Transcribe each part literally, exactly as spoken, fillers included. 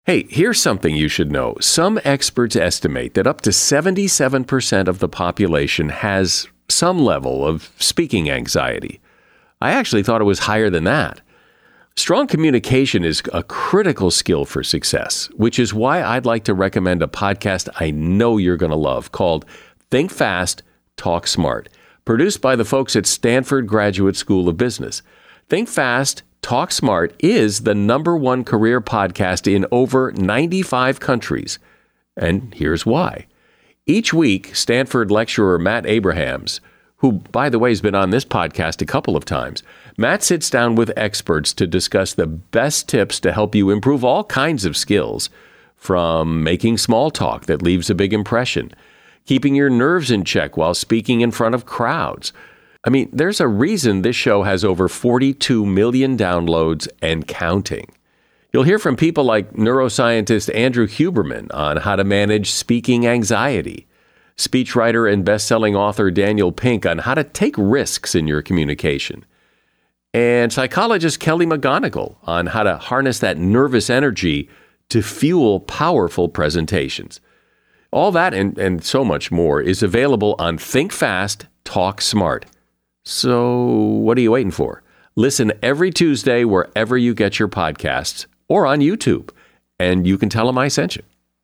Hey, here's something you should know. Some experts estimate that up to seventy-seven percent of the population has some level of speaking anxiety. I actually thought it was higher than that. Strong communication is a critical skill for success, which is why I'd like to recommend a podcast I know you're going to love called Think Fast, Talk Smart, produced by the folks at Stanford Graduate School of Business. Think Fast, Talk Smart is the number one career podcast in over ninety-five countries. And here's why. Each week, Stanford lecturer Matt Abrahams, who, by the way, has been on this podcast a couple of times, Matt sits down with experts to discuss the best tips to help you improve all kinds of skills, from making small talk that leaves a big impression, keeping your nerves in check while speaking in front of crowds. I mean, there's a reason this show has over forty-two million downloads and counting. You'll hear from people like neuroscientist Andrew Huberman on how to manage speaking anxiety, speechwriter and best-selling author Daniel Pink on how to take risks in your communication, and psychologist Kelly McGonigal on how to harness that nervous energy to fuel powerful presentations. All that and, and so much more is available on Think Fast, Talk Smart. So what are you waiting for? Listen every Tuesday wherever you get your podcasts or on YouTube, and you can tell them I sent you.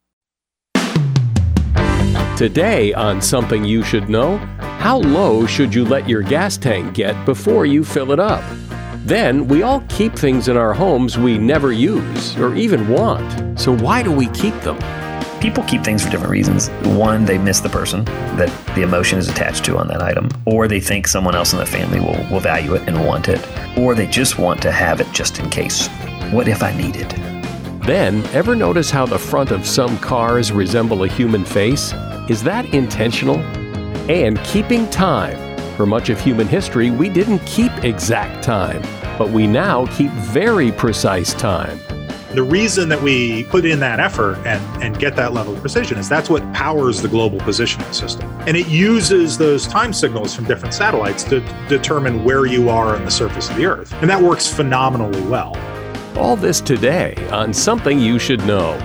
Today on Something You Should Know, how low should you let your gas tank get before you fill it up? Then, we all keep things in our homes we never use or even want. So why do we keep them? People keep things for different reasons. One, they miss the person that the emotion is attached to on that item, or they think someone else in the family will, will value it and want it, or they just want to have it just in case. What if I need it? Then, ever notice how the front of some cars resemble a human face? Is that intentional? And keeping time. For much of human history, we didn't keep exact time, but we now keep very precise time. The reason that we put in that effort and, and get that level of precision is that's what powers the global positioning system. And it uses those time signals from different satellites to determine where you are on the surface of the Earth. And that works phenomenally well. All this today on Something You Should Know.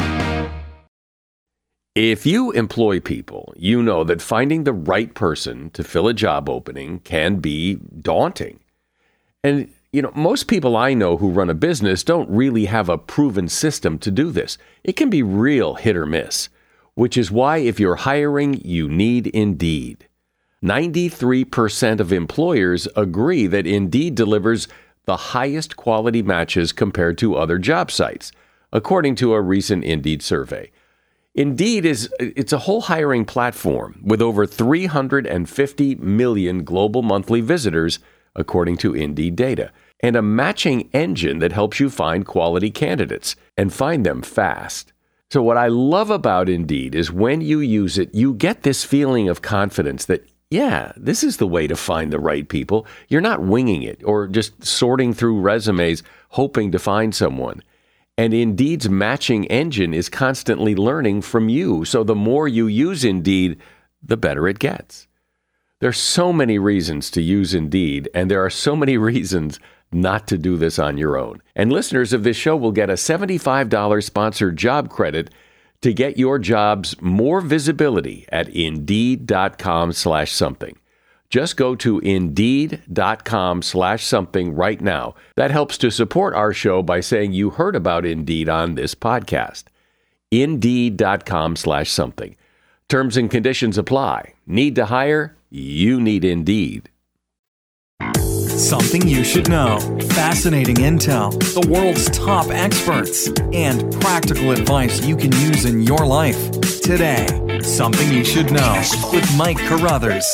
If you employ people, you know that finding the right person to fill a job opening can be daunting. And you know, most people I know who run a business don't really have a proven system to do this. It can be real hit or miss, which is why if you're hiring, you need Indeed. ninety-three percent of employers agree that Indeed delivers the highest quality matches compared to other job sites, according to a recent Indeed survey. Indeed is it's a whole hiring platform with over three hundred fifty million global monthly visitors, according to Indeed data, and a matching engine that helps you find quality candidates and find them fast. So what I love about Indeed is when you use it, you get this feeling of confidence that, yeah, this is the way to find the right people. You're not winging it or just sorting through resumes hoping to find someone. And Indeed's matching engine is constantly learning from you. So the more you use Indeed, the better it gets. There's so many reasons to use Indeed, and there are so many reasons not to do this on your own. And listeners of this show will get a seventy-five dollars sponsored job credit to get your jobs more visibility at Indeed.com slash something. Just go to Indeed.com slash something right now. That helps to support our show by saying you heard about Indeed on this podcast. Indeed.com slash something. Terms and conditions apply. Need to hire? You need Indeed. Something you should know. Fascinating intel, the world's top experts, and practical advice you can use in your life. Today, Something You Should Know with Mike Carruthers.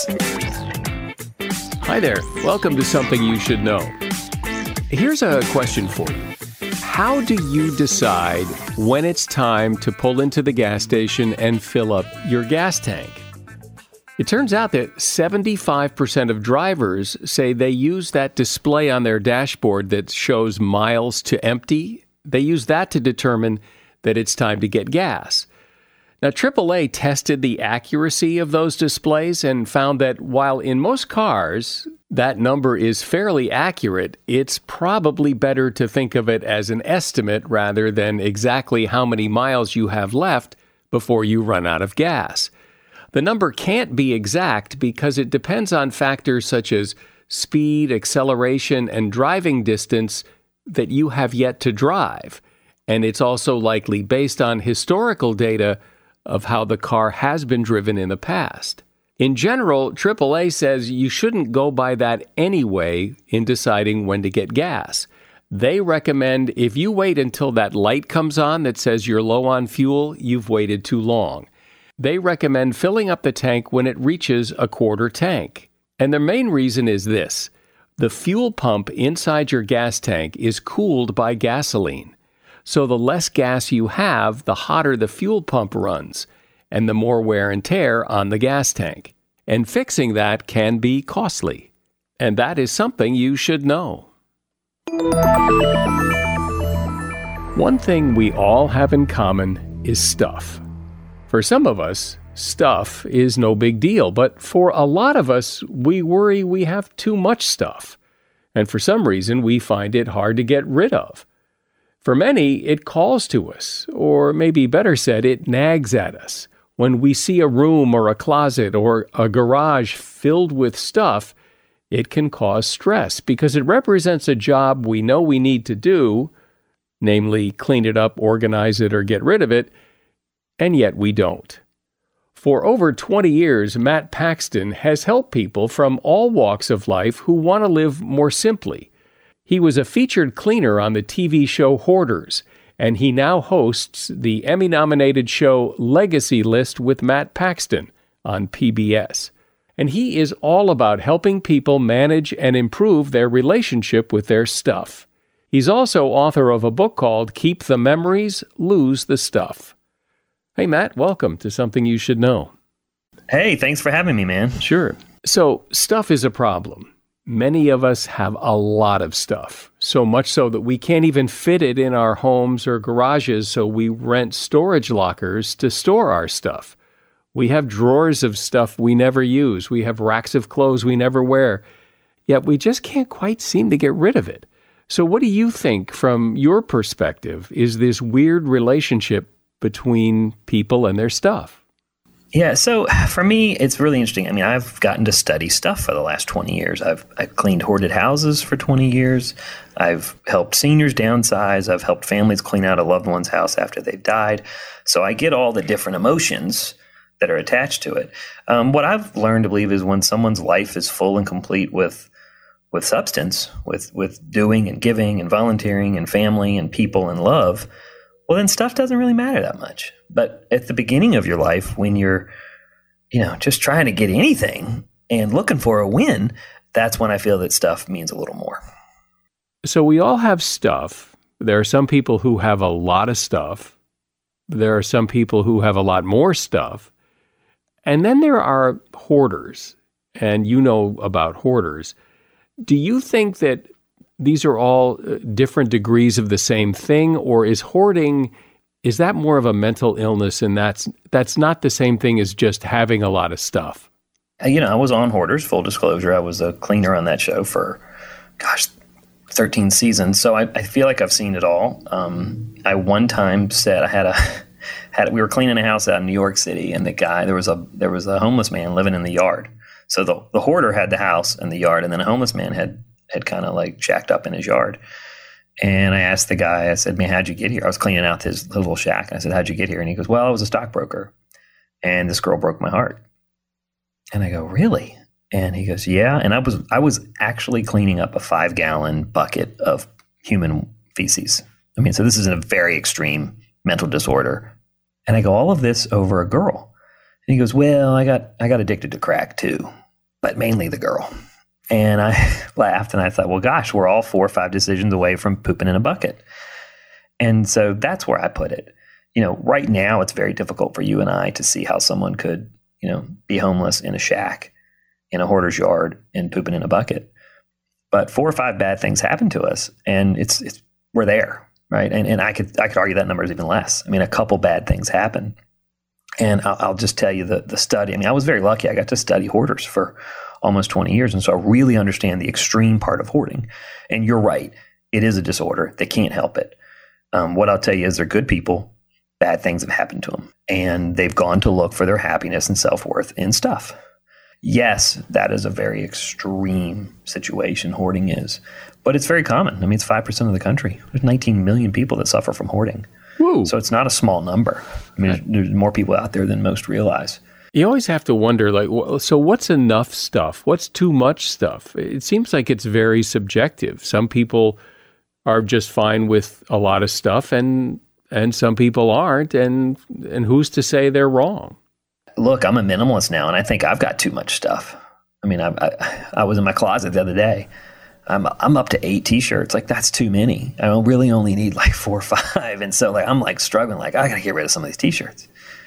Hi there. Welcome to Something You Should Know. Here's a question for you. How do you decide when it's time to pull into the gas station and fill up your gas tank? It turns out that seventy-five percent of drivers say they use that display on their dashboard that shows miles to empty. They use that to determine that it's time to get gas. Now, triple A tested the accuracy of those displays and found that while in most cars that number is fairly accurate, it's probably better to think of it as an estimate rather than exactly how many miles you have left before you run out of gas. The number can't be exact because it depends on factors such as speed, acceleration, and driving distance that you have yet to drive. And it's also likely based on historical data of how the car has been driven in the past. In general, triple A says you shouldn't go by that anyway in deciding when to get gas. They recommend if you wait until that light comes on that says you're low on fuel, you've waited too long. They recommend filling up the tank when it reaches a quarter tank. And their main reason is this: the fuel pump inside your gas tank is cooled by gasoline. So the less gas you have, the hotter the fuel pump runs, and the more wear and tear on the gas tank. And fixing that can be costly. And that is something you should know. One thing we all have in common is stuff. For some of us, stuff is no big deal, but for a lot of us, we worry we have too much stuff. And for some reason, we find it hard to get rid of. For many, it calls to us, or maybe better said, it nags at us. When we see a room or a closet or a garage filled with stuff, it can cause stress because it represents a job we know we need to do, namely clean it up, organize it, or get rid of it, and yet we don't. For over twenty years, Matt Paxton has helped people from all walks of life who want to live more simply. He was a featured cleaner on the T V show Hoarders, and he now hosts the Emmy-nominated show Legacy List with Matt Paxton on P B S. And he is all about helping people manage and improve their relationship with their stuff. He's also author of a book called Keep the Memories, Lose the Stuff. Hey, Matt, welcome to Something You Should Know. Hey, thanks for having me, man. Sure. So, stuff is a problem. Many of us have a lot of stuff, so much so that we can't even fit it in our homes or garages, so we rent storage lockers to store our stuff. We have drawers of stuff we never use. We have racks of clothes we never wear. Yet we just can't quite seem to get rid of it. So what do you think, from your perspective, is this weird relationship between people and their stuff? Yeah, so for me, it's really interesting. I mean, I've gotten to study stuff for the last twenty years. I've, I've cleaned hoarded houses for twenty years. I've helped seniors downsize. I've helped families clean out a loved one's house after they've died. So I get all the different emotions that are attached to it. Um, what I've learned to believe is when someone's life is full and complete with with substance, with with doing and giving and volunteering and family and people and love, well, then stuff doesn't really matter that much. But at the beginning of your life, when you're, you know, just trying to get anything and looking for a win, that's when I feel that stuff means a little more. So we all have stuff. There are some people who have a lot of stuff. There are some people who have a lot more stuff. And then there are hoarders, and you know about hoarders. Do you think that these are all different degrees of the same thing, or is hoarding, is that more of a mental illness, and that's that's not the same thing as just having a lot of stuff? You know, I was on Hoarders, full disclosure. I was a cleaner on that show for, gosh, thirteen seasons. So I, I feel like I've seen it all. Um, I one time said I had a had we were cleaning a house out in New York City, and the guy there was a there was a homeless man living in the yard. So the the hoarder had the house and the yard, and then a homeless man had had kind of like jacked up in his yard. And I asked the guy, I said, man, how'd you get here? I was cleaning out his little shack. And I said, how'd you get here? And he goes, well, I was a stockbroker. And this girl broke my heart. And I go, really? And he goes, yeah. And I was I was actually cleaning up a five gallon bucket of human feces. I mean, so this is a very extreme mental disorder. And I go, all of this over a girl. And he goes, well, I got I got addicted to crack too, but mainly the girl. And I laughed and I thought, well, gosh, we're all four or five decisions away from pooping in a bucket. And so that's where I put it. You know, right now it's very difficult for you and I to see how someone could, you know, be homeless in a shack, in a hoarder's yard, and pooping in a bucket. But four or five bad things happen to us, and it's it's we're there, right? And and I could I could argue that number is even less. I mean, a couple bad things happen. And I'll, I'll just tell you the, the study. I mean, I was very lucky. I got to study hoarders for almost twenty years. And so I really understand the extreme part of hoarding. And you're right. It is a disorder. They can't help it. Um, what I'll tell you is they're good people. Bad things have happened to them. And they've gone to look for their happiness and self-worth in stuff. Yes, that is a very extreme situation, hoarding is. But it's very common. I mean, it's five percent of the country. There's nineteen million people that suffer from hoarding. Woo. So it's not a small number. I mean, there's, there's more people out there than most realize. You always have to wonder, like, well, so what's enough stuff? What's too much stuff? It seems like it's very subjective. Some people are just fine with a lot of stuff, and and some people aren't. And and who's to say they're wrong? Look, I'm a minimalist now, and I think I've got too much stuff. I mean, I, I, I was in my closet the other day. I'm I'm up to eight T-shirts. Like, that's too many. I really only need like four or five. And so like I'm like struggling. Like, I got to get rid of some of these T-shirts.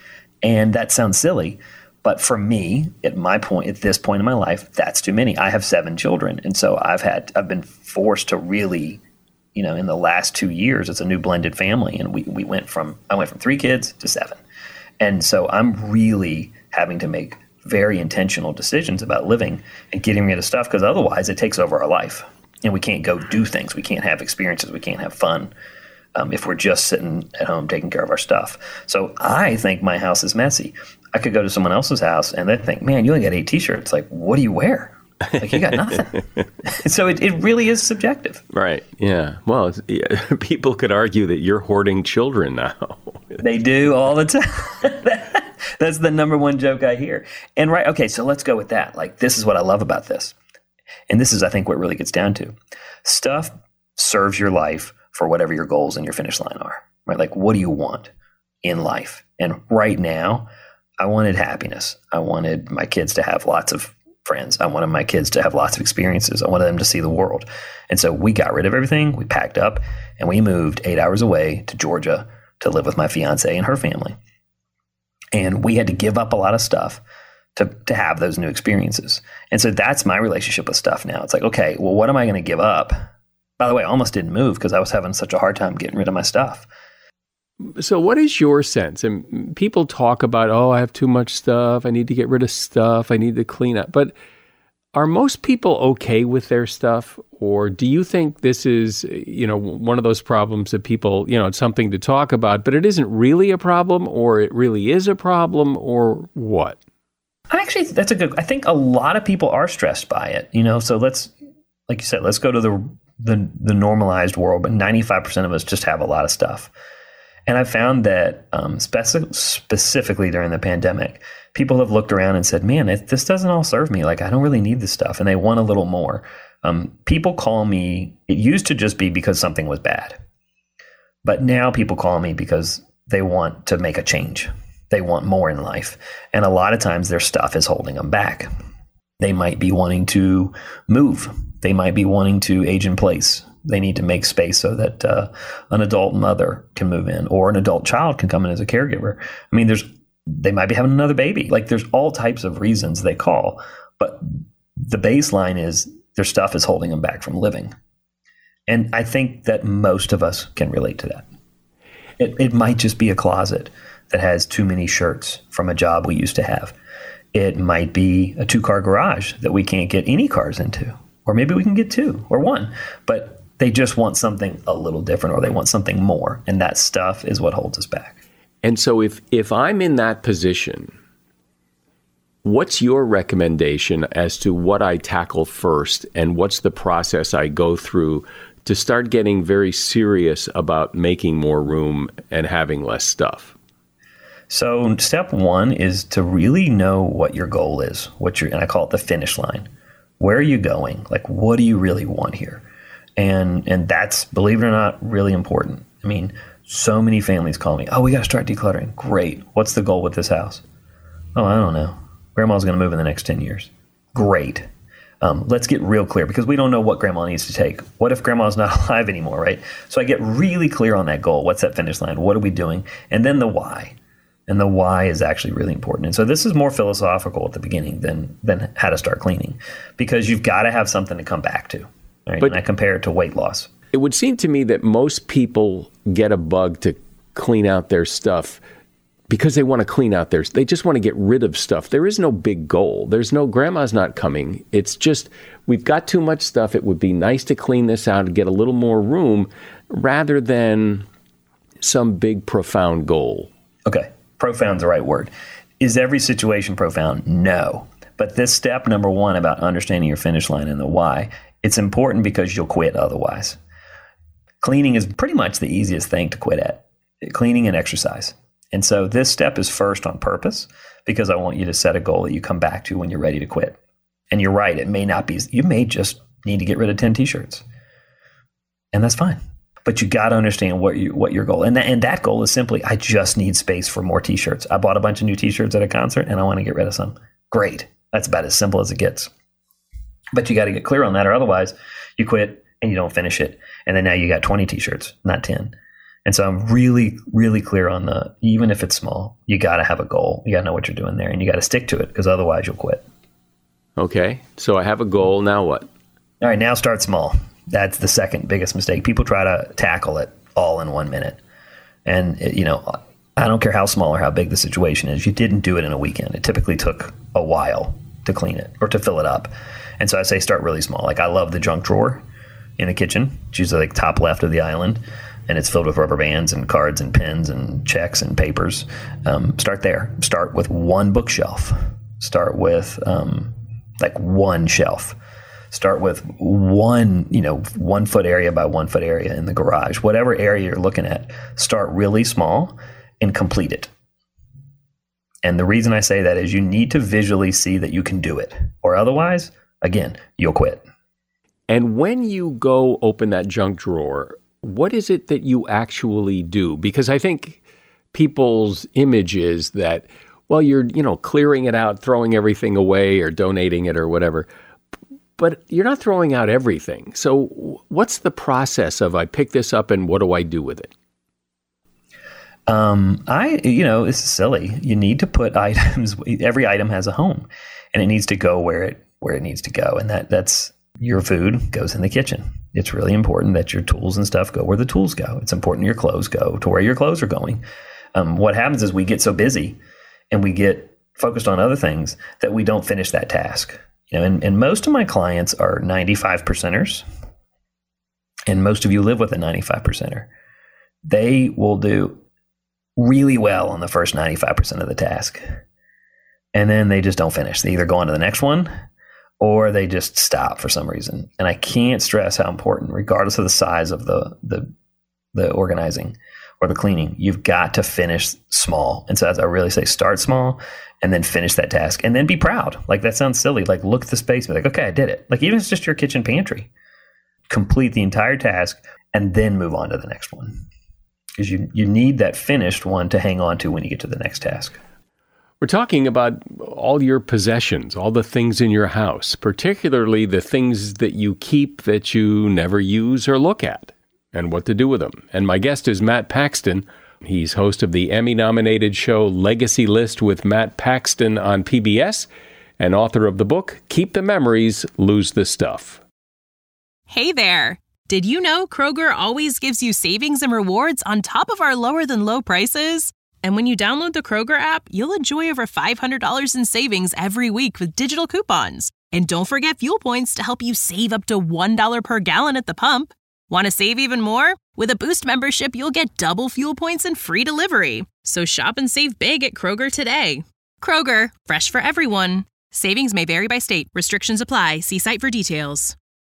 And that sounds silly, but for me, at my point, at this point in my life, that's too many. I have seven children, and so I've had I've been forced to really, you know, in the last two years, it's a new blended family, and we we went from I went from three kids to seven. And so I'm really having to make very intentional decisions about living and getting rid of stuff, because otherwise it takes over our life and we can't go do things. We can't have experiences. We can't have fun um, if we're just sitting at home taking care of our stuff. So I think my house is messy. I could go to someone else's house and they'd think, man, you only got eight T-shirts. Like, what do you wear? Like, you got nothing. So it, it really is subjective. Right. Yeah. Well, it's, yeah, people could argue that you're hoarding children now. They do all the time. That's the number one joke I hear. And right, okay, so let's go with that. Like, this is what I love about this. And this is, I think, what really gets down to. Stuff serves your life for whatever your goals and your finish line are. Right? Like, what do you want in life? And right now, I wanted happiness. I wanted my kids to have lots of friends. I wanted my kids to have lots of experiences. I wanted them to see the world. And so we got rid of everything. We packed up and we moved eight hours away to Georgia to live with my fiance and her family. And we had to give up a lot of stuff to, to have those new experiences. And so that's my relationship with stuff now. It's like, okay, well, what am I going to give up? By the way, I almost didn't move because I was having such a hard time getting rid of my stuff. So what is your sense? And people talk about, oh, I have too much stuff. I need to get rid of stuff. I need to clean up. But are most people okay with their stuff? Or do you think this is, you know, one of those problems that people, you know, it's something to talk about, but it isn't really a problem, or it really is a problem, or what? Actually, that's a good, I think a lot of people are stressed by it, you know, so let's, like you said, let's go to the, the, the normalized world, but ninety-five percent of us just have a lot of stuff. And I found that um, speci- specifically during the pandemic, people have looked around and said, man, it, this doesn't all serve me. Like, I don't really need this stuff. And they want a little more. Um, people call me, it used to just be because something was bad. But now people call me because they want to make a change. They want more in life. And a lot of times their stuff is holding them back. They might be wanting to move. They might be wanting to age in place. They need to make space so that uh, an adult mother can move in, or an adult child can come in as a caregiver. I mean, there's they might be having another baby. Like, there's all types of reasons they call, but the baseline is their stuff is holding them back from living. And I think that most of us can relate to that. It, it might just be a closet that has too many shirts from a job we used to have. It might be a two-car garage that we can't get any cars into, or maybe we can get two or one, but they just want something a little different, or they want something more. And that stuff is what holds us back. And so if, if I'm in that position, what's your recommendation as to what I tackle first, and what's the process I go through to start getting very serious about making more room and having less stuff? So step one is to really know what your goal is, what your, and I call it the finish line. Where are you going? Like, what do you really want here? And and that's, believe it or not, really important. I mean, so many families call me, oh, we got to start decluttering. Great. What's the goal with this house? Oh, I don't know. Grandma's going to move in the next ten years. Great. Um, let's get real clear, because we don't know what grandma needs to take. What if grandma's not alive anymore, right? So I get really clear on that goal. What's that finish line? What are we doing? And then the why. And the why is actually really important. And so this is more philosophical at the beginning than than how to start cleaning, because you've got to have something to come back to. Right? But and I compare it to weight loss. It would seem to me that most people get a bug to clean out their stuff because they want to clean out theirs. They just want to get rid of stuff. There is no big goal. There's no grandma's not coming. It's just we've got too much stuff. It would be nice to clean this out and get a little more room rather than some big profound goal. Okay, profound's the right word. Is every situation profound? No. But this step number one about understanding your finish line and the why, it's important because you'll quit otherwise. Cleaning is pretty much the easiest thing to quit at. Cleaning and exercise. And so this step is first on purpose because I want you to set a goal that you come back to when you're ready to quit. And you're right, it may not be, you may just need to get rid of ten t-shirts. And that's fine. But you got to understand what you, what your goal, and that, and that goal is simply, I just need space for more t-shirts. I bought a bunch of new t-shirts at a concert and I want to get rid of some. Great. That's about as simple as it gets. But you got to get clear on that, or otherwise you quit and you don't finish it. And then now you got twenty t-shirts, not ten. And so I'm really, really clear on the, even if it's small, you got to have a goal. You got to know what you're doing there and you got to stick to it because otherwise you'll quit. Okay. So I have a goal. Now what? All right. Now start small. That's the second biggest mistake. People try to tackle it all in one minute. And, it, you know, I don't care how small or how big the situation is. You didn't do it in a weekend. It typically took a while to clean it or to fill it up. And so I say start really small. Like I love the junk drawer in the kitchen. It's usually like top left of the island. And it's filled with rubber bands and cards and pens and checks and papers. Um, start there. Start with one bookshelf. Start with um, like one shelf. Start with one, you know, one foot area by one foot area in the garage. Whatever area you're looking at, start really small and complete it. And the reason I say that is you need to visually see that you can do it. Or otherwise, again, you'll quit. And when you go open that junk drawer, what is it that you actually do? Because I think people's image is that, well, you're, you know, clearing it out, throwing everything away or donating it or whatever. But you're not throwing out everything. So what's the process of I pick this up and what do I do with it? Um, I, you know, it's silly. You need to put items, every item has a home and it needs to go where it, where it needs to go. And that that's your food goes in the kitchen. It's really important that your tools and stuff go where the tools go. It's important your clothes go to where your clothes are going. Um, what happens is we get so busy and we get focused on other things that we don't finish that task. You know, and, and most of my clients are ninety-five percenters, and most of you live with a ninety-five percenter. They will do really well on the first ninety-five percent of the task, and then they just don't finish. They either go on to the next one, or they just stop for some reason. And I can't stress how important, regardless of the size of the the, the organizing or the cleaning, you've got to finish small. And so as I really say, start small and then finish that task and then be proud. Like that sounds silly. Like look at the space, be like, okay, I did it. Like even if it's just your kitchen pantry, complete the entire task and then move on to the next one. Because you, you need that finished one to hang on to when you get to the next task. We're talking about all your possessions, all the things in your house, particularly the things that you keep that you never use or look at, and what to do with them. And my guest is Matt Paxton. He's host of the Emmy-nominated show Legacy List with Matt Paxton on P B S and author of the book Keep the Memories, Lose the Stuff. Hey there. Did you know Kroger always gives you savings and rewards on top of our lower-than-low prices? And when you download the Kroger app, you'll enjoy over five hundred dollars in savings every week with digital coupons. And don't forget fuel points to help you save up to one dollar per gallon at the pump. Want to save even more? With a Boost membership, you'll get double fuel points and free delivery. So shop and save big at Kroger today. Kroger, fresh for everyone. Savings may vary by state. Restrictions apply. See site for details.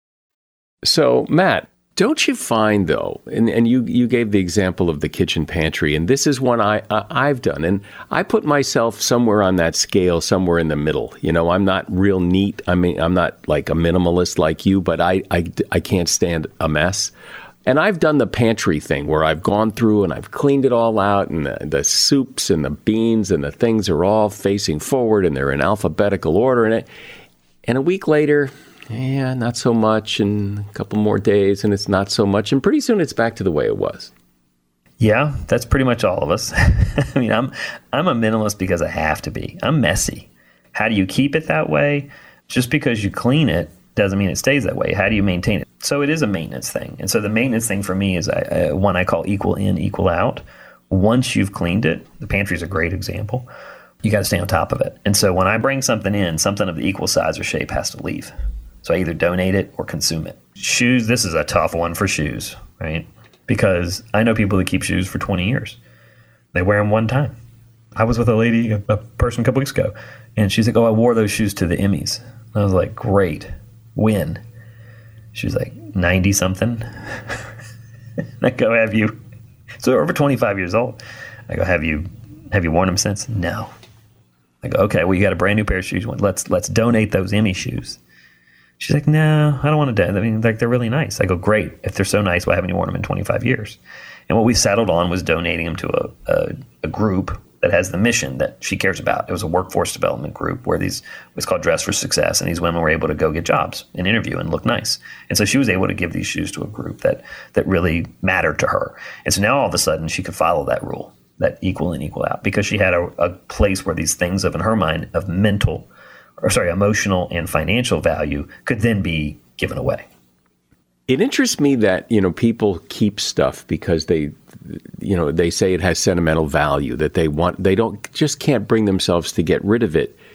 So, Matt, don't you find, though, and, and you, you gave the example of the kitchen pantry, and this is one I, uh, I've done, and I put myself somewhere on that scale, somewhere in the middle. You know, I'm not real neat. I mean, I'm not like a minimalist like you, but I, I, I can't stand a mess. And I've done the pantry thing where I've gone through and I've cleaned it all out, and the, the soups and the beans and the things are all facing forward, and they're in alphabetical order in it. And a week later, yeah, not so much, and a couple more days, and it's not so much, and pretty soon it's back to the way it was. Yeah, that's pretty much all of us. I mean, I'm I'm a minimalist because I have to be. I'm messy. How do you keep it that way? Just because you clean it doesn't mean it stays that way. How do you maintain it? So it is a maintenance thing. And so the maintenance thing for me is I, uh, one I call equal in, equal out, once you've cleaned it, the pantry is a great example, you got to stay on top of it. And so when I bring something in, something of the equal size or shape has to leave. So I either donate it or consume it. Shoes, this is a tough one for shoes, right? Because I know people that keep shoes for twenty years. They wear them one time. I was with a lady, a, a person a couple weeks ago, and she's like, oh, I wore those shoes to the Emmys. And I was like, great. When? She was like, ninety something. I go, have you? So they're over twenty-five years old. I go, have you have you worn them since? No. I go, okay, well, you got a brand new pair of shoes. Let's let's donate those Emmy shoes. She's like, no, I don't want to donate. I mean, like, they're really nice. I go, great. If they're so nice, why haven't you worn them in twenty-five years? And what we settled on was donating them to a, a, a group that has the mission that she cares about. It was a workforce development group where these, it was called Dress for Success, and these women were able to go get jobs and interview and look nice. And so she was able to give these shoes to a group that that really mattered to her. And so now all of a sudden she could follow that rule, that equal in, equal out, because she had a, a place where these things of, in her mind, of mental, or sorry, emotional and financial value could then be given away. It interests me that, you know, people keep stuff because they, you know, they say it has sentimental value, that they want, they don't, just can't bring themselves to get rid of it.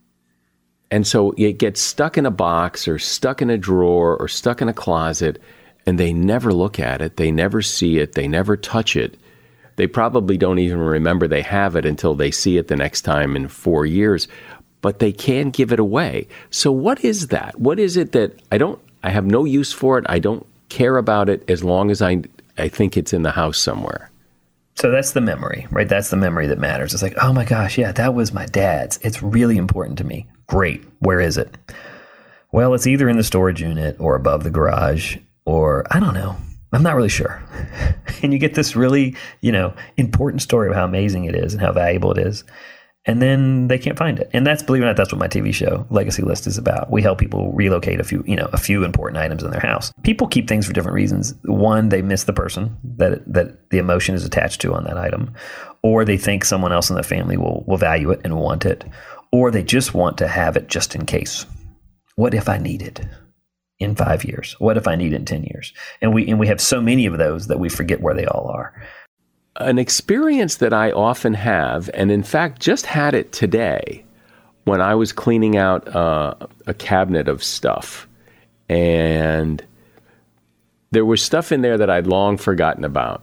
And so it gets stuck in a box or stuck in a drawer or stuck in a closet, and they never look at it. They never see it. They never touch it. They probably don't even remember they have it until they see it the next time in four years, but they can give it away. So what is that? What is it that I don't, I have no use for it. I don't care about it as long as I I think it's in the house somewhere. So that's the memory, right? That's the memory that matters. It's like, oh my gosh, yeah, that was my dad's. It's really important to me. Great. Where is it? Well, it's either in the storage unit or above the garage, or I don't know. I'm not really sure. And you get this really, you know, important story of how amazing it is and how valuable it is. And then they can't find it. And that's, believe it or not, that's what my T V show, Legacy List, is about. We help people relocate a few, you know, a few important items in their house. People keep things for different reasons. One, they miss the person that that the emotion is attached to on that item. Or they think someone else in the family will, will value it and want it. Or they just want to have it just in case. What if I need it in five years? What if I need it in ten years? And we and we have so many of those that we forget where they all are. An experience that I often have, and in fact just had it today when I was cleaning out uh, a cabinet of stuff, and there was stuff in there that I'd long forgotten about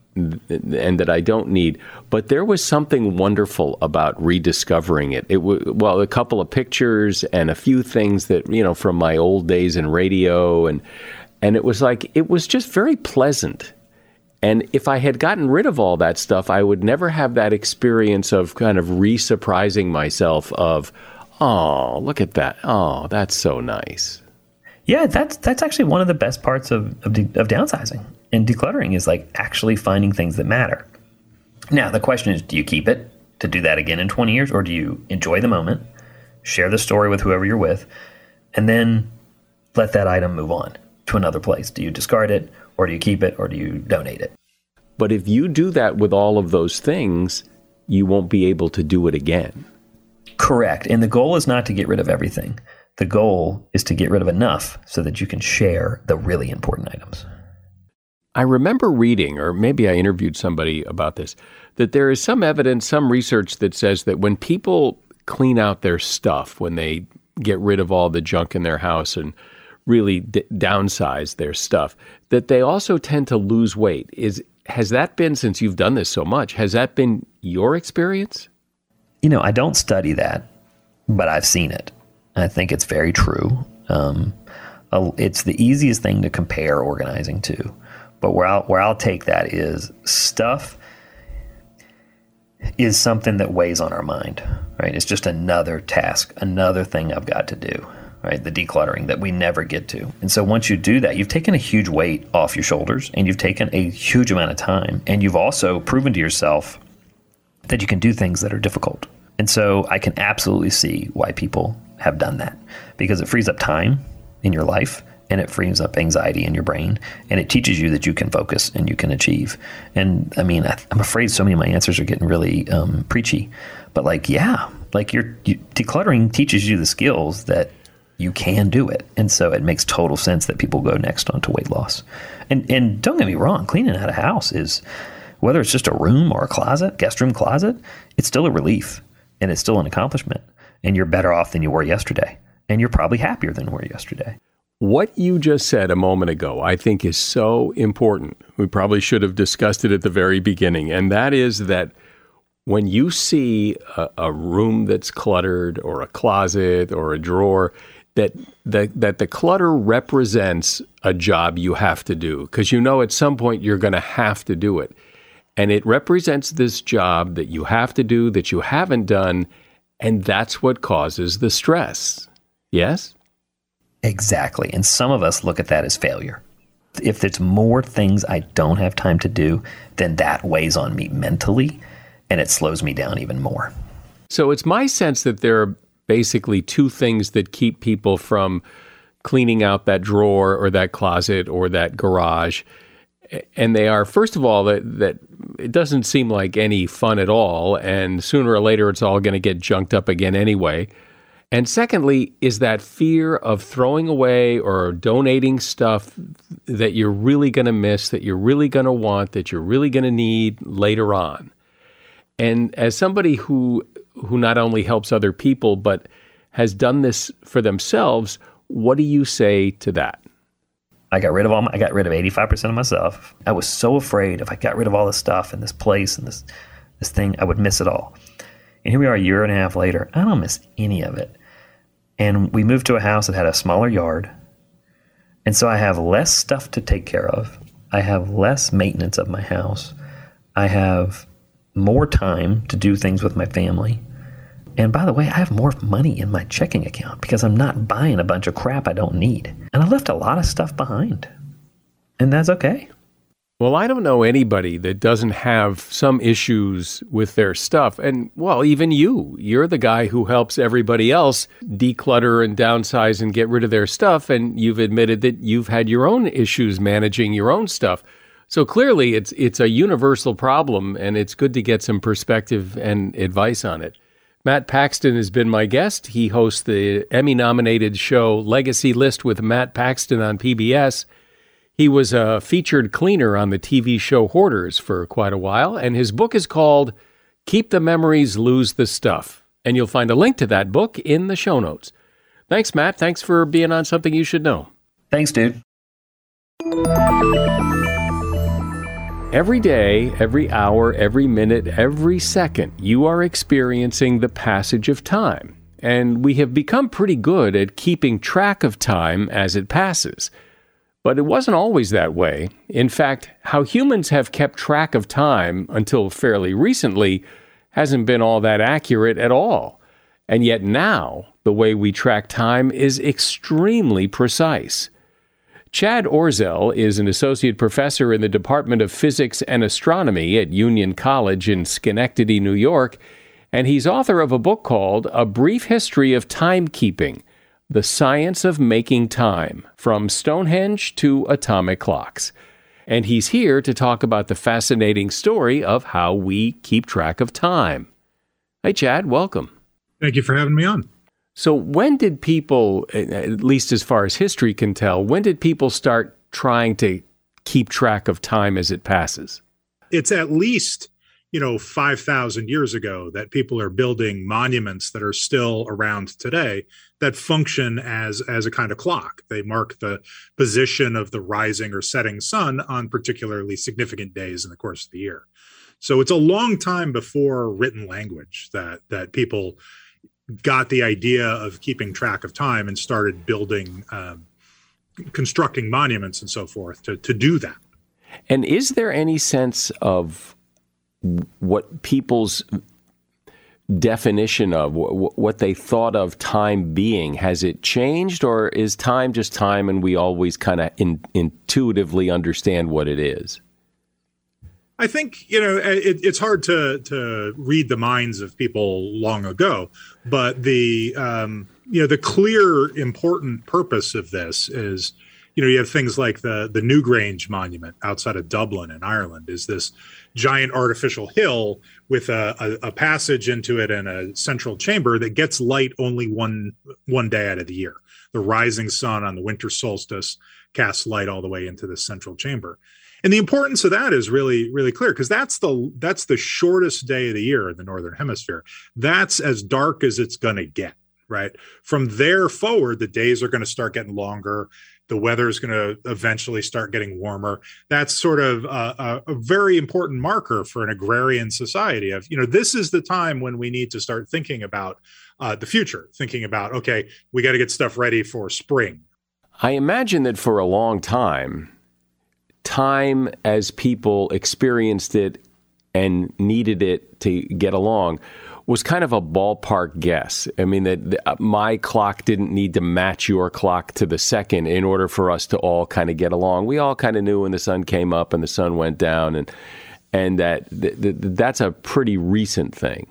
and that I don't need, but there was something wonderful about rediscovering it. It was, well, a couple of pictures and a few things that, you know, from my old days in radio, and and it was like, it was just very pleasant. And if I had gotten rid of all that stuff, I would never have that experience of kind of re-surprising myself of, oh, look at that. Oh, that's so nice. Yeah, that's that's actually one of the best parts of, of, de- of downsizing and decluttering, is like actually finding things that matter. Now, the question is, do you keep it to do that again in twenty years, or do you enjoy the moment, share the story with whoever you're with, and then let that item move on to another place? Do you discard it, or do you keep it, or do you donate it? But if you do that with all of those things, you won't be able to do it again. Correct. And the goal is not to get rid of everything. The goal is to get rid of enough so that you can share the really important items. I remember reading, or maybe I interviewed somebody about this, that there is some evidence, some research that says that when people clean out their stuff, when they get rid of all the junk in their house and really d- downsize their stuff, that they also tend to lose weight. Is has that been, since you've done this so much, has that been your experience? You know, I don't study that, but I've seen it. I think it's very true. Um, it's the easiest thing to compare organizing to. But where I'll, where I'll take that is, stuff is something that weighs on our mind, right? It's just another task, another thing I've got to do, right? The decluttering that we never get to. And so once you do that, you've taken a huge weight off your shoulders, and you've taken a huge amount of time, and you've also proven to yourself that you can do things that are difficult. And so I can absolutely see why people have done that, because it frees up time in your life, and it frees up anxiety in your brain, and it teaches you that you can focus and you can achieve. And I mean, I, I'm afraid so many of my answers are getting really um, preachy, but like, yeah, like you're you, decluttering teaches you the skills that you can do it. And so it makes total sense that people go next on to weight loss. And and don't get me wrong, cleaning out a house is Whether it's just a room or a closet, guest room closet, it's still a relief and it's still an accomplishment. And you're better off than you were yesterday. And you're probably happier than you were yesterday. What you just said a moment ago, I think is so important. We probably should have discussed it at the very beginning. And that is that when you see a, a room that's cluttered or a closet or a drawer, that, that, that the clutter represents a job you have to do. Because you know at some point you're going to have to do it. And it represents this job that you have to do, that you haven't done, and that's what causes the stress. Yes? Exactly. And some of us look at that as failure. If there's more things I don't have time to do, then that weighs on me mentally, and it slows me down even more. So it's my sense that there are basically two things that keep people from cleaning out that drawer or that closet or that garage. And they are, first of all, that, that it doesn't seem like any fun at all, and sooner or later it's all going to get junked up again anyway. And secondly, is that fear of throwing away or donating stuff that you're really going to miss, that you're really going to want, that you're really going to need later on. And as somebody who who not only helps other people, but has done this for themselves, what do you say to that? I got rid of all my, I got rid of eighty-five percent of myself. I was so afraid if I got rid of all this stuff and this place and this this thing, I would miss it all. And here we are a year and a half later. I don't miss any of it. And we moved to a house that had a smaller yard. And so I have less stuff to take care of. I have less maintenance of my house. I have more time to do things with my family. And by the way, I have more money in my checking account because I'm not buying a bunch of crap I don't need. And I left a lot of stuff behind. And that's okay. Well, I don't know anybody that doesn't have some issues with their stuff. And, well, even you. You're the guy who helps everybody else declutter and downsize and get rid of their stuff. And you've admitted that you've had your own issues managing your own stuff. So clearly it's it's a universal problem, and it's good to get some perspective and advice on it. Matt Paxton has been my guest. He hosts the Emmy-nominated show Legacy List with Matt Paxton on P B S. He was a featured cleaner on the T V show Hoarders for quite a while, and his book is called Keep the Memories, Lose the Stuff. And you'll find a link to that book in the show notes. Thanks, Matt. Thanks for being on Something You Should Know. Thanks, dude. Every day, every hour, every minute, every second, you are experiencing the passage of time. And we have become pretty good at keeping track of time as it passes. But it wasn't always that way. In fact, how humans have kept track of time until fairly recently hasn't been all that accurate at all. And yet now, the way we track time is extremely precise. Chad Orzel is an associate professor in the Department of Physics and Astronomy at Union College in Schenectady, New York, and he's author of a book called A Brief History of Timekeeping, The Science of Making Time, From Stonehenge to Atomic Clocks. And he's here to talk about the fascinating story of how we keep track of time. Hey, Chad, welcome. Thank you for having me on. So when did people, at least as far as history can tell, when did people start trying to keep track of time as it passes? It's at least, you know, five thousand years ago that people are building monuments that are still around today that function as, as a kind of clock. They mark the position of the rising or setting sun on particularly significant days in the course of the year. So it's a long time before written language that that people got the idea of keeping track of time and started building, um, constructing monuments and so forth to, to do that. And is there any sense of what people's definition of what they thought of time being? Has it changed, or is time just time and we always kind of in, intuitively understand what it is? I think, you know, it, it's hard to to read the minds of people long ago, but the, um, you know, the clear important purpose of this is, you know, you have things like the, the Newgrange Monument outside of Dublin in Ireland is this giant artificial hill with a, a, a passage into it and a central chamber that gets light only one one day out of the year. The rising sun on the winter solstice casts light all the way into the central chamber. And the importance of that is really, really clear because that's the that's the shortest day of the year in the Northern Hemisphere. That's as dark as it's going to get, right? From there forward, the days are going to start getting longer. The weather is going to eventually start getting warmer. That's sort of a, a, a very important marker for an agrarian society of, you know, this is the time when we need to start thinking about uh, the future, thinking about, okay, we got to get stuff ready for spring. I imagine that for a long time, time as people experienced it and needed it to get along was kind of a ballpark guess. I mean, that my clock didn't need to match your clock to the second in order for us to all kind of get along. We all kind of knew when the sun came up and the sun went down, and and that th- th- that's a pretty recent thing.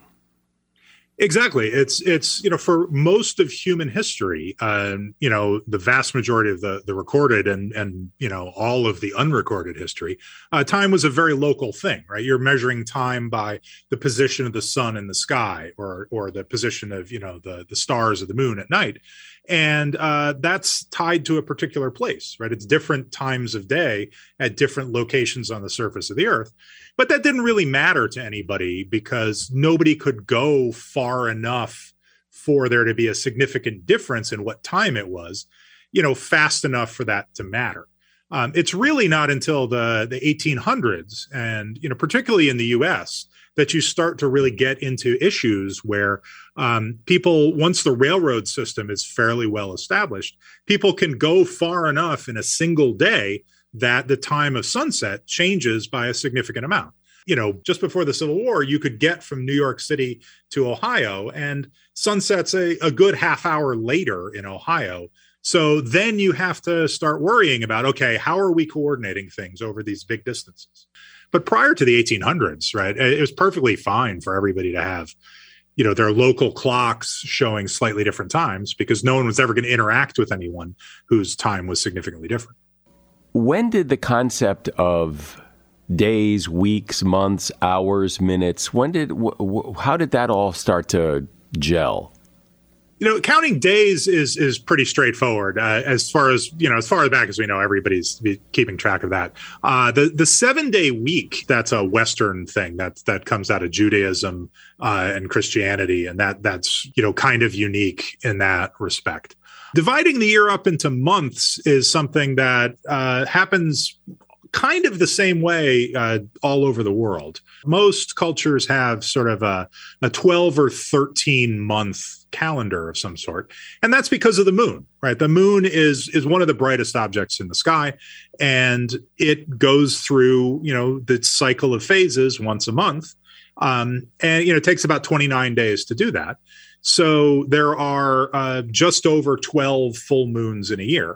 Exactly. It's, it's you know, for most of human history, um, you know, the vast majority of the, the recorded and, and, you know, all of the unrecorded history, uh, time was a very local thing, right? You're measuring time by the position of the sun in the sky or or the position of, you know, the, the stars of the moon at night. And uh, that's tied to a particular place, right? It's different times of day at different locations on the surface of the earth. But that didn't really matter to anybody because nobody could go far enough for there to be a significant difference in what time it was, you know, fast enough for that to matter. Um, it's really not until the, the eighteen hundreds and, you know, particularly in the U S, that you start to really get into issues where um, people, once the railroad system is fairly well established, people can go far enough in a single day that the time of sunset changes by a significant amount. You know, just before the Civil War, you could get from New York City to Ohio, and sunset's a, a good half hour later in Ohio. So then you have to start worrying about, okay, how are we coordinating things over these big distances? But prior to the eighteen hundreds, right, it was perfectly fine for everybody to have, you know, their local clocks showing slightly different times because no one was ever going to interact with anyone whose time was significantly different. When did the concept of days, weeks, months, hours, minutes, when did, wh- wh- how did that all start to gel? You know, counting days is is pretty straightforward. Uh, as far as, you know, as far back as we know, everybody's keeping track of that. Uh, the the seven day week, that's a Western thing that that comes out of Judaism uh, and Christianity, and that that's, you know, kind of unique in that respect. Dividing the year up into months is something that uh, happens kind of the same way uh, all over the world. Most cultures have sort of a, a twelve or thirteen month calendar of some sort. And that's because of the moon, right? The moon is is one of the brightest objects in the sky, and it goes through, you know, the cycle of phases once a month. Um, and, you know, it takes about twenty-nine days to do that. So there are uh, just over twelve full moons in a year.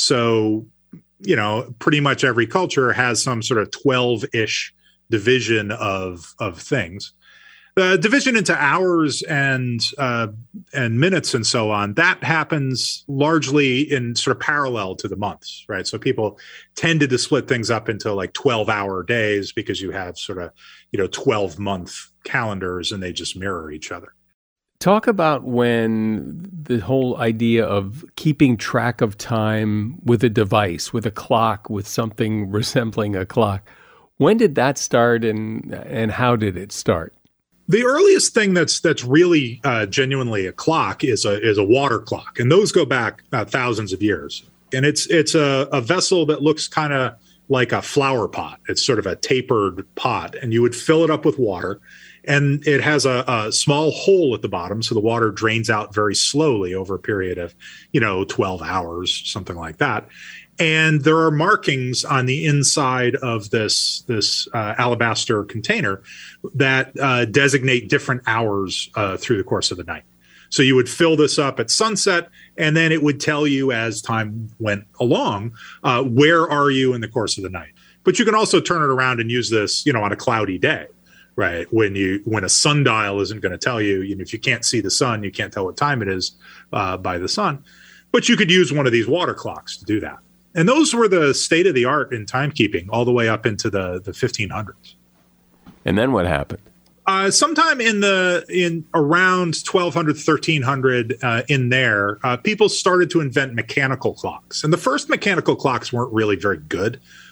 So, you know, pretty much every culture has some sort of twelve-ish division of of things. The division into hours and uh, and minutes and so on, that happens largely in sort of parallel to the months, right? So people tended to split things up into like twelve-hour days because you have sort of, you know, twelve-month calendars and they just mirror each other. Talk about when the whole idea of keeping track of time with a device, with a clock, with something resembling a clock. When did that start, and and how did it start? The earliest thing that's that's really uh, genuinely a clock is a is a water clock, and those go back uh, thousands of years. And it's it's a, a vessel that looks kind of like a flower pot. It's sort of a tapered pot, and you would fill it up with water. And it has a, a small hole at the bottom, so the water drains out very slowly over a period of, you know, twelve hours, something like that. And there are markings on the inside of this this uh, alabaster container that uh, designate different hours uh, through the course of the night. So you would fill this up at sunset, and then it would tell you as time went along, uh, where are you in the course of the night. But you can also turn it around and use this, you know, on a cloudy day. Right. When you when a sundial isn't going to tell you, you know, if you can't see the sun, you can't tell what time it is uh, by the sun. But you could use one of these water clocks to do that. And those were the state of the art in timekeeping all the way up into the, the fifteen hundreds. And then what happened? Uh, sometime in the in around twelve hundred, thirteen hundred uh, in there, uh, people started to invent mechanical clocks. And the first mechanical clocks weren't really very good.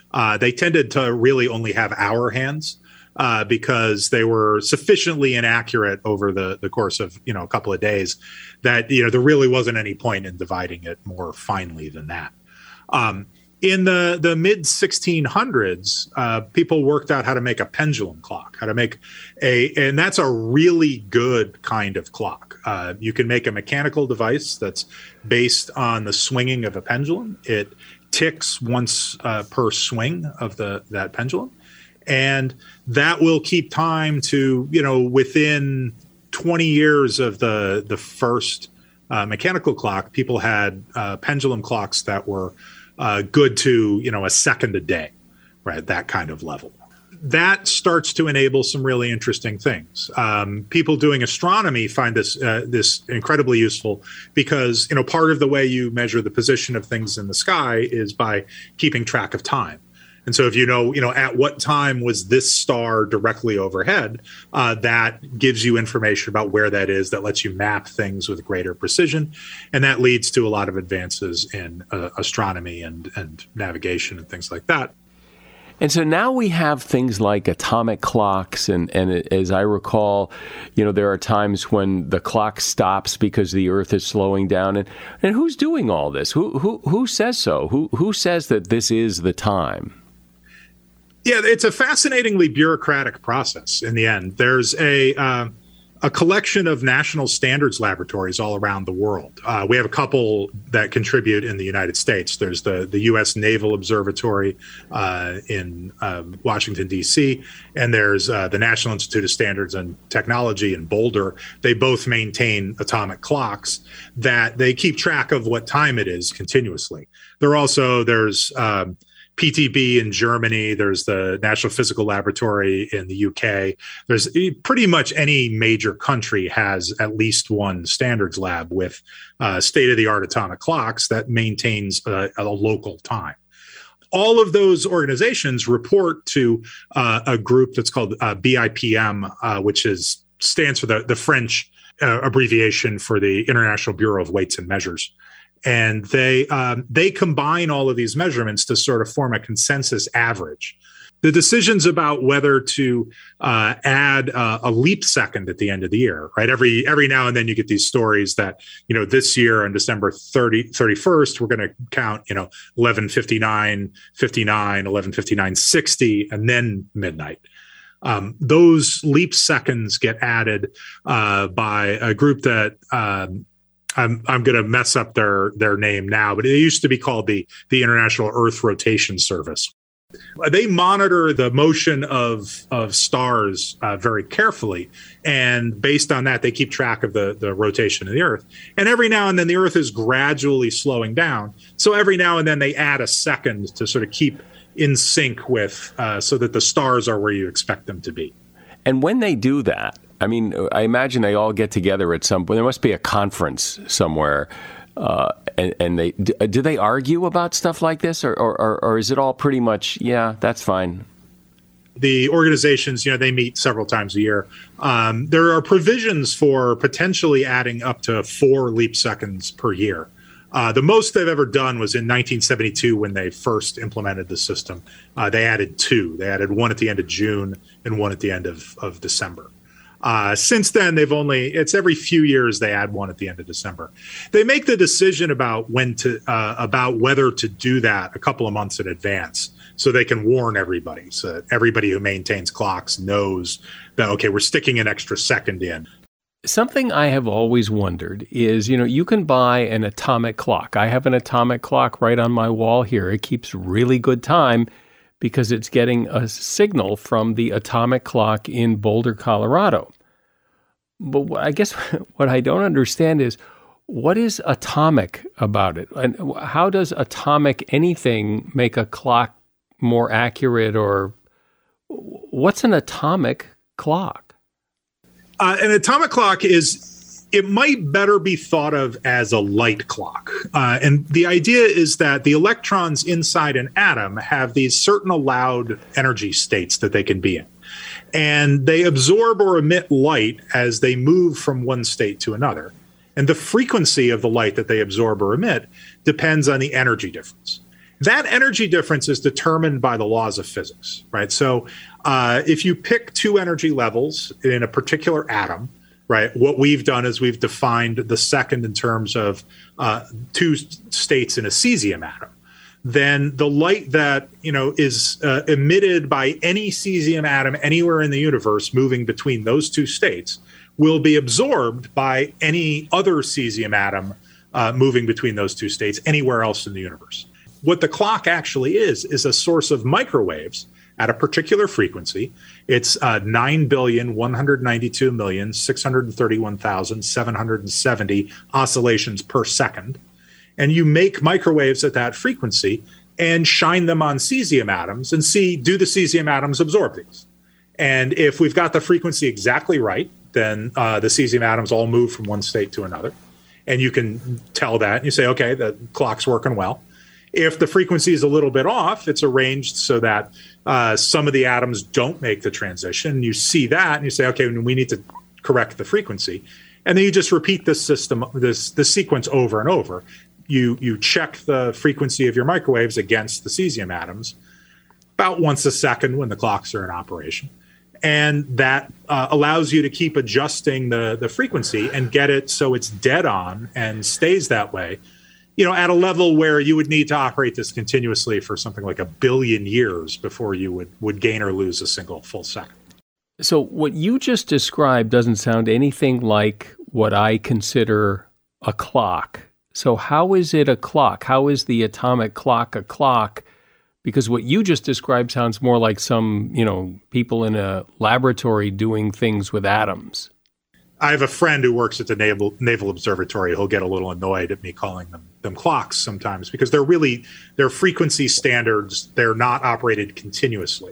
Uh, they tended to really only have hour hands uh, because they were sufficiently inaccurate over the, the course of, you know, a couple of days that, you know, there really wasn't any point in dividing it more finely than that. Um, in the, the mid sixteen hundreds, uh, people worked out how to make a pendulum clock, how to make a, and that's a really good kind of clock. Uh, you can make a mechanical device that's based on the swinging of a pendulum. It ticks once uh, per swing of the that pendulum, and that will keep time to, you know, within twenty years of the the first uh, mechanical clock, people had uh, pendulum clocks that were uh, good to, you know, a second a day, right? That kind of level. That starts to enable some really interesting things. Um, people doing astronomy find this uh, this incredibly useful because, you know, part of the way you measure the position of things in the sky is by keeping track of time. And so if you know, you know, at what time was this star directly overhead, uh, that gives you information about where that is, that lets you map things with greater precision. And that leads to a lot of advances in uh, astronomy and, and navigation and things like that. And so now we have things like atomic clocks, and, and as I recall, you know, there are times when the clock stops because the Earth is slowing down. And, and who's doing all this? Who who who says so? Who who says that this is the time? Yeah, it's a fascinatingly bureaucratic process in the end. There's a uh, a collection of national standards laboratories all around the world. Uh, we have a couple that contribute in the United States. There's the, the U S Naval Observatory uh, in uh, Washington, D C, and there's uh, the National Institute of Standards and Technology in Boulder. They both maintain atomic clocks that they keep track of what time it is continuously. There also, there's um, P T B in Germany. There's the National Physical Laboratory in the U K. There's pretty much any major country has at least one standards lab with uh, state-of-the-art atomic clocks that maintains a, a local time. All of those organizations report to uh, a group that's called uh, B I P M, uh, which is stands for the, the French uh, abbreviation for the International Bureau of Weights and Measures. And they um, they combine all of these measurements to sort of form a consensus average. The decisions about whether to uh, add uh, a leap second at the end of the year, right? Every every now and then you get these stories that, you know, this year on December thirtieth, thirty-first, we're going to count, you know, eleven fifty-nine, fifty-nine, eleven fifty-nine, sixty, and then midnight. Um, those leap seconds get added uh, by a group that um, I'm I'm going to mess up their their name now, but it used to be called the the International Earth Rotation Service. They monitor the motion of of stars uh, very carefully, and based on that, they keep track of the the rotation of the Earth. And every now and then, the Earth is gradually slowing down. So every now and then, they add a second to sort of keep in sync with, uh, so that the stars are where you expect them to be. And when they do that, I mean, I imagine they all get together at some point. There must be a conference somewhere, uh, and, and they do they argue about stuff like this, or, or or is it all pretty much, yeah, that's fine? The organizations, you know, they meet several times a year. Um, there are provisions for potentially adding up to four leap seconds per year. Uh, the most they've ever done was in nineteen seventy-two when they first implemented the system. Uh, they added two. They added one at the end of June and one at the end of, of December. Uh, since then, they've only, it's every few years they add one at the end of December. They make the decision about when to, uh, about whether to do that a couple of months in advance so they can warn everybody, so that everybody who maintains clocks knows that, okay, we're sticking an extra second in. Something I have always wondered is, you know, you can buy an atomic clock. I have an atomic clock right on my wall here. It keeps really good time because it's getting a signal from the atomic clock in Boulder, Colorado. But I guess what I don't understand is, what is atomic about it? And how does atomic anything make a clock more accurate, or what's an atomic clock? Uh, an atomic clock is, it might better be thought of as a light clock. Uh, and the idea is that the electrons inside an atom have these certain allowed energy states that they can be in. And they absorb or emit light as they move from one state to another. And the frequency of the light that they absorb or emit depends on the energy difference. That energy difference is determined by the laws of physics, right? So uh, if you pick two energy levels in a particular atom, right, what we've done is we've defined the second in terms of uh, two states in a cesium atom. Then the light that, you know, is uh, emitted by any cesium atom anywhere in the universe moving between those two states will be absorbed by any other cesium atom uh, moving between those two states anywhere else in the universe. What the clock actually is, is a source of microwaves at a particular frequency. It's uh, nine billion, one hundred ninety-two million, six hundred thirty-one thousand, seven hundred seventy oscillations per second. And you make microwaves at that frequency and shine them on cesium atoms and see, do the cesium atoms absorb these? And if we've got the frequency exactly right, then uh, the cesium atoms all move from one state to another. And you can tell that and you say, okay, the clock's working well. If the frequency is a little bit off, it's arranged so that uh, some of the atoms don't make the transition. You see that and you say, okay, we need to correct the frequency. And then you just repeat this system, this, this sequence over and over. You, you check the frequency of your microwaves against the cesium atoms about once a second when the clocks are in operation. And that uh, allows you to keep adjusting the, the frequency and get it so it's dead on and stays that way, you know, at a level where you would need to operate this continuously for something like a billion years before you would, would gain or lose a single full second. So what you just described doesn't sound anything like what I consider a clock. So how is it a clock? How is the atomic clock a clock? Because what you just described sounds more like some, you know, people in a laboratory doing things with atoms. I have a friend who works at the Naval Naval Observatory. He'll get a little annoyed at me calling them them clocks sometimes because they're really, they're frequency standards. They're not operated continuously.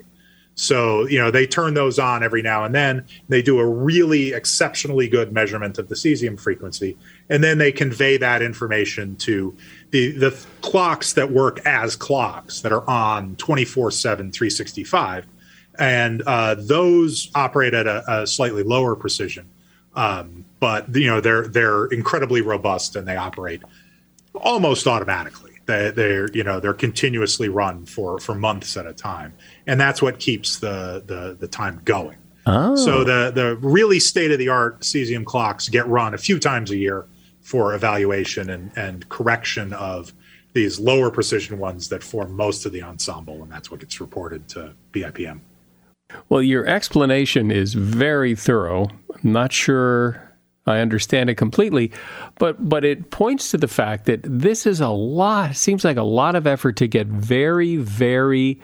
So, you know, they turn those on every now and then. They do a really exceptionally good measurement of the cesium frequency. And then they convey that information to the, the clocks that work as clocks that are on twenty-four seven, three sixty-five. And uh, those operate at a, a slightly lower precision. Um, but, you know, they're they're incredibly robust and they operate almost automatically. They, they're, you know, they're continuously run for, for months at a time. And that's what keeps the, the, the time going. Oh. So the, the really state-of-the-art cesium clocks get run a few times a year for evaluation and, and correction of these lower precision ones that form most of the ensemble. And that's what gets reported to B I P M. Well, your explanation is very thorough. I'm not sure I understand it completely, but but it points to the fact that this is a lot, seems like a lot of effort to get very, very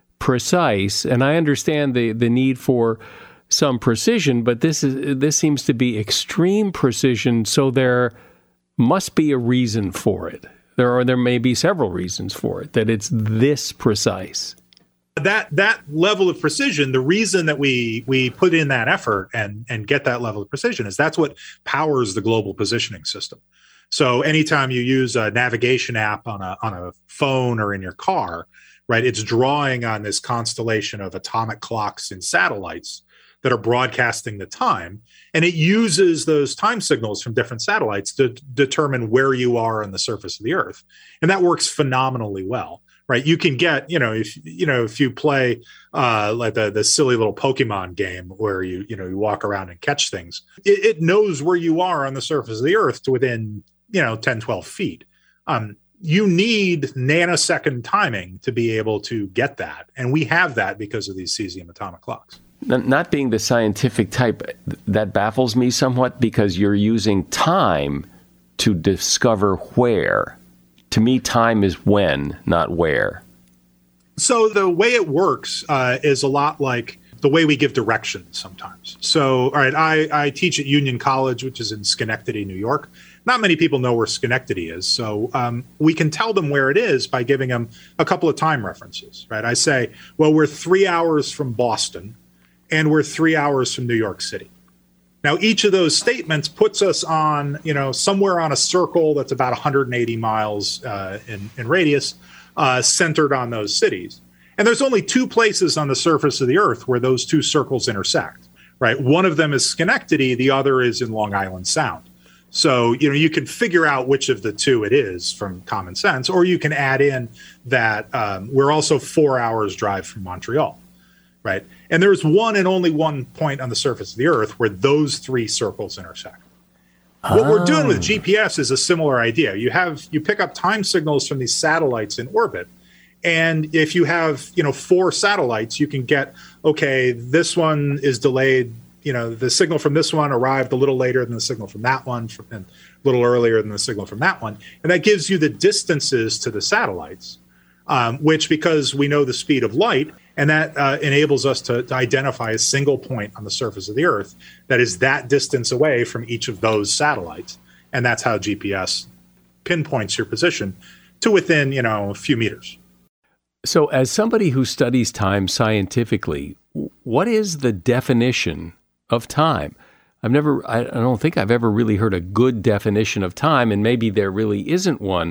precise. And I understand the, the need for some precision, but this is this seems to be extreme precision, so there must be a reason for it. There are there may be several reasons for it, that it's this precise. That that level of precision, the reason that we we put in that effort and and get that level of precision is that's what powers the global positioning system. So anytime you use a navigation app on a on a phone or in your car, right, it's drawing on this constellation of atomic clocks and satellites that are broadcasting the time, and it uses those time signals from different satellites to d- determine where you are on the surface of the Earth, and that works phenomenally well. Right, you can get, you know, if you know if you play uh, like the the silly little Pokemon game where you you know you walk around and catch things, it, it knows where you are on the surface of the Earth to within you know ten, twelve feet. Um, you need nanosecond timing to be able to get that, and we have that because of these cesium atomic clocks. Not being the scientific type, that baffles me somewhat because you're using time to discover where. To me, time is when, not where. So the way it works uh, is a lot like the way we give directions sometimes. So, all right, I, I teach at Union College, which is in Schenectady, New York. Not many people know where Schenectady is. So um, we can tell them where it is by giving them a couple of time references, right? I say, well, we're three hours from Boston and we're three hours from New York City. Now, each of those statements puts us on, you know, somewhere on a circle that's about one hundred eighty miles uh, in, in radius, uh, centered on those cities. And there's only two places on the surface of the Earth where those two circles intersect, right? One of them is Schenectady. The other is in Long Island Sound. So, you know, you can figure out which of the two it is from common sense, or you can add in that um, we're also four hours drive from Montreal, right? And there's one and only one point on the surface of the Earth where those three circles intersect. Oh. What we're doing with G P S is a similar idea. You have you pick up time signals from these satellites in orbit, and if you have, you know, four satellites, you can get, okay, this one is delayed. You know, the signal from this one arrived a little later than the signal from that one, from, and a little earlier than the signal from that one. And that gives you the distances to the satellites, um, which, because we know the speed of light, and that uh, enables us to, to identify a single point on the surface of the Earth that is that distance away from each of those satellites. And that's how G P S pinpoints your position to within, you know, a few meters. So as somebody who studies time scientifically, what is the definition of time? I've never, I don't think I've ever really heard a good definition of time, and maybe there really isn't one.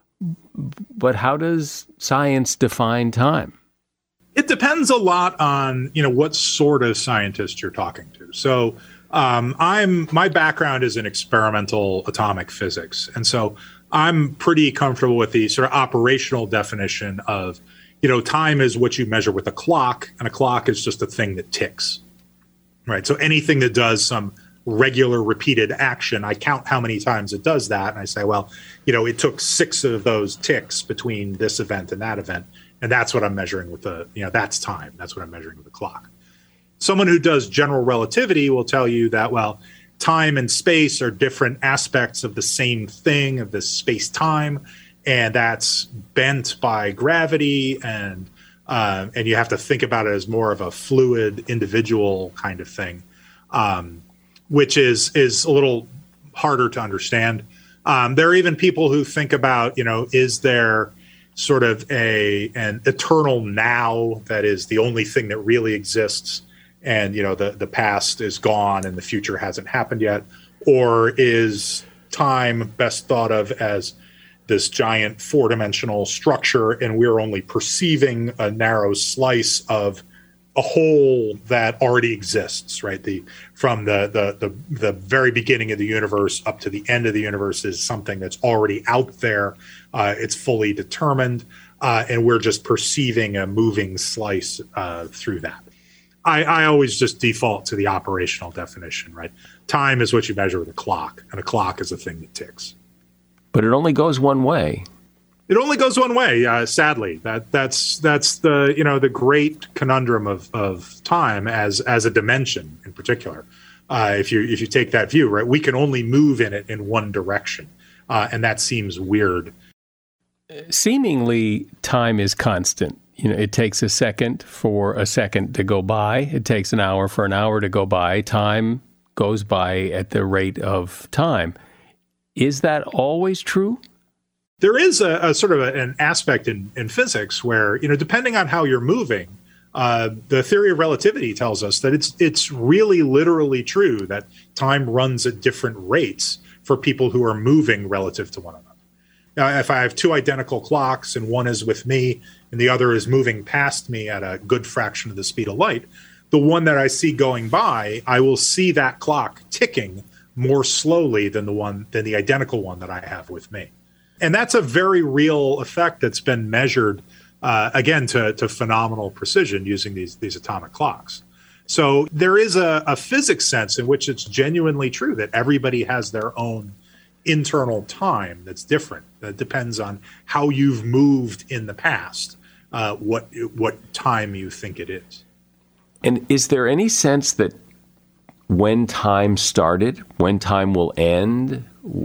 But how does science define time? It depends a lot on, you know, what sort of scientist you're talking to. So um, I'm, my background is in experimental atomic physics. And so I'm pretty comfortable with the sort of operational definition of, you know, time is what you measure with a clock, and a clock is just a thing that ticks. Right. So anything that does some regular repeated action, I count how many times it does that. And I say, well, you know, it took six of those ticks between this event and that event. And that's what I'm measuring with the, you know, that's time. That's what I'm measuring with the clock. Someone who does general relativity will tell you that, well, time and space are different aspects of the same thing, of this space-time. And that's bent by gravity, and Uh, and you have to think about it as more of a fluid, individual kind of thing, um, which is is a little harder to understand. Um, there are even people who think about, you know, is there sort of a an eternal now that is the only thing that really exists, and, you know, the the past is gone and the future hasn't happened yet, or is time best thought of as this giant four-dimensional structure, and we're only perceiving a narrow slice of a whole that already exists, right? The from the the the the very beginning of the universe up to the end of the universe is something that's already out there. Uh, it's fully determined, uh, and we're just perceiving a moving slice uh, through that. I, I always just default to the operational definition, right? Time is what you measure with a clock, and a clock is a thing that ticks. But it only goes one way. It only goes one way, uh, sadly. That that's that's the you know the great conundrum of of time as as a dimension in particular. Uh, if you if you take that view, right, we can only move in it in one direction, uh, and that seems weird. Seemingly, time is constant. You know, it takes a second for a second to go by. It takes an hour for an hour to go by. Time goes by at the rate of time. Is that always true? There is a, a sort of a, an aspect in, in physics where, you know, depending on how you're moving, uh, the theory of relativity tells us that it's it's really literally true that time runs at different rates for people who are moving relative to one another. Now, if I have two identical clocks and one is with me and the other is moving past me at a good fraction of the speed of light, the one that I see going by, I will see that clock ticking more slowly than the one than the identical one that I have with me. And that's a very real effect that's been measured, uh, again, to, to phenomenal precision using these, these atomic clocks. So there is a, a physics sense in which it's genuinely true that everybody has their own internal time that's different. That depends on how you've moved in the past, uh, what what time you think it is. And is there any sense that when time started, when time will end,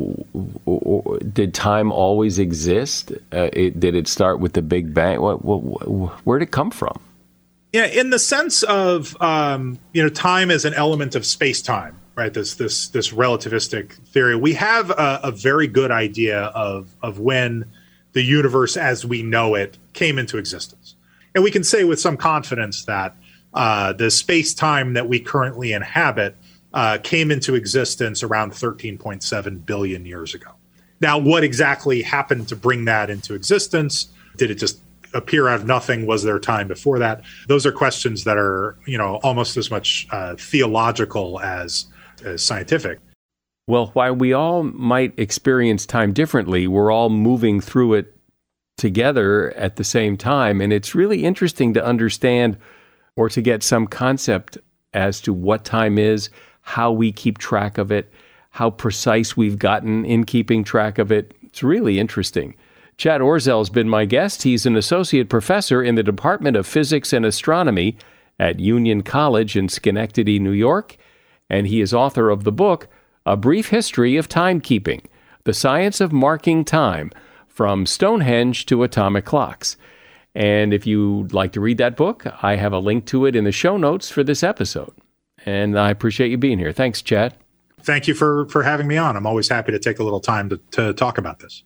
or did time always exist? Uh, it, did it start with the Big Bang? What, what, where did it come from? Yeah, in the sense of, um, you know, time as an element of space-time, right? This this this relativistic theory. We have a, a very good idea of of when the universe as we know it came into existence. And we can say with some confidence that uh, the space-time that we currently inhabit uh, came into existence around thirteen point seven billion years ago. Now, what exactly happened to bring that into existence? Did it just appear out of nothing? Was there time before that? Those are questions that are, you know, almost as much uh, theological as, as scientific. Well, while we all might experience time differently, we're all moving through it together at the same time. And it's really interesting to understand or to get some concept as to what time is, how we keep track of it, how precise we've gotten in keeping track of it. It's really interesting. Chad Orzel's been my guest. He's an associate professor in the Department of Physics and Astronomy at Union College in Schenectady, New York, and he is author of the book, A Brief History of Timekeeping, The Science of Marking Time, From Stonehenge to Atomic Clocks. And if you'd like to read that book, I have a link to it in the show notes for this episode. And I appreciate you being here. Thanks, Chad. Thank you for, for having me on. I'm always happy to take a little time to, to talk about this.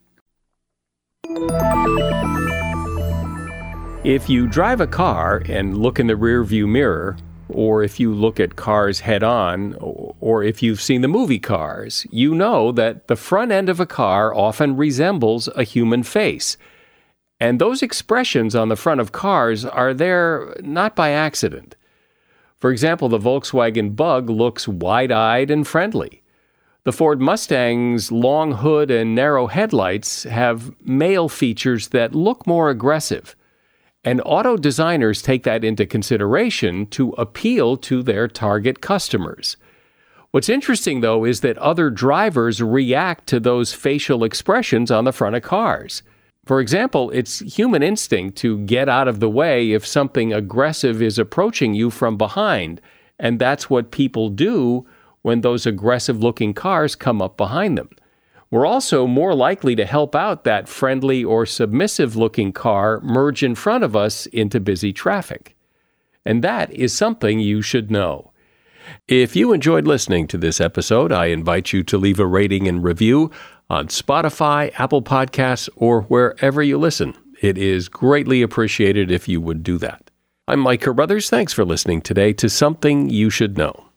If you drive a car and look in the rearview mirror, or if you look at cars head-on, or if you've seen the movie Cars, you know that the front end of a car often resembles a human face. And those expressions on the front of cars are there not by accident. For example, the Volkswagen Bug looks wide-eyed and friendly. The Ford Mustang's long hood and narrow headlights have male features that look more aggressive. And auto designers take that into consideration to appeal to their target customers. What's interesting, though, is that other drivers react to those facial expressions on the front of cars. For example, it's human instinct to get out of the way if something aggressive is approaching you from behind, and that's what people do when those aggressive-looking cars come up behind them. We're also more likely to help out that friendly or submissive-looking car merge in front of us into busy traffic. And that is something you should know. If you enjoyed listening to this episode, I invite you to leave a rating and review on Spotify, Apple Podcasts, or wherever you listen. It is greatly appreciated if you would do that. I'm Mike Carruthers. Thanks for listening today to Something You Should Know.